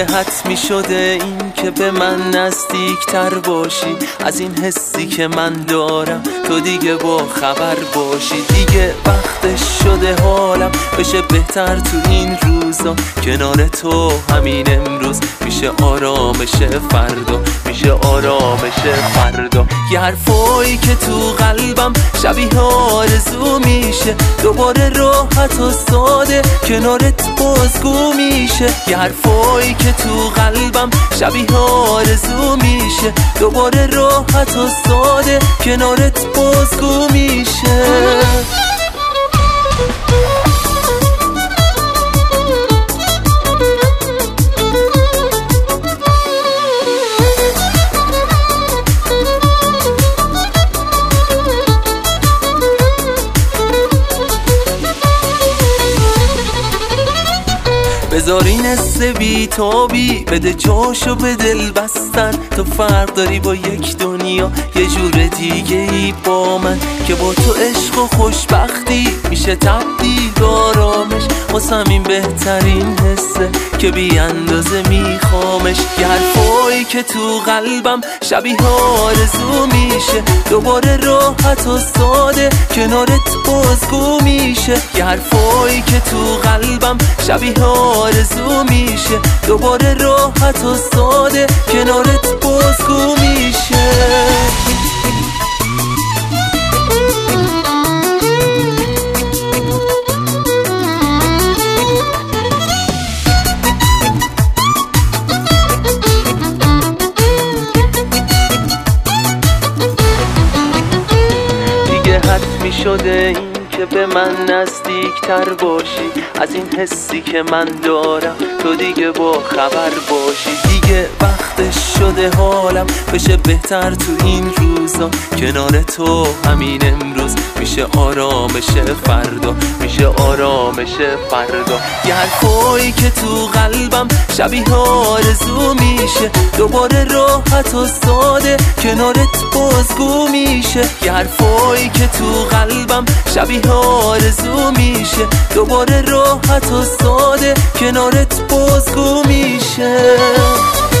حتمی شده این که به من نزدیک تر باشی، از این حسی که من دارم تو دیگه با خبر باشی. دیگه وقتش شده حالم بشه بهتر تو این روزا، کنار تو همین امروز میشه آرامش فردا، میشه آرامش فردا. یه حرفایی که تو قلبم شبیه آرزو میشه، دوباره راحت و ساده کنارت بازگو میشه. یه حرفایی که تو قلبم شبیه آرزو میشه، دوباره راحت و ساده کنارت بازگو میشه. بذار این حس بی‌تابی بده جاشو به دل بستن، تو فرق داری با یک دنیا یه جور دیگه ای با من، که با تو عشق و خوشبختی میشه تبدیل به آرامش. واسم این بهترین حسه که بی اندازه میخوامش. یه حرفایی که تو قلبم شبیه آرزو میشه، دوباره راحت و ساده کنارت بازگو میشه. یه حرفایی که تو قلبم شبیه آرزو میشه، دوباره راحت و ساده کنارت بازگو میشه. دیگه حتمی شده این که به من نزدیک تر باشی، از این حسی که من دارم تو دیگه با خبر باشی. دیگه وقتش شده حالم بشه بهتر تو این روزا، کنار تو همین امروز میشه آرامش فردا، میشه آرامش فردا. یه حرفایی که تو قلبم شبیه آرزو میشه، دوباره راحت و ساده کنارت بازگو میشه. یه حرفایی که تو قلبم شبیه آرزو میشه، دوباره راحت و ساده کنارت بازگو میشه.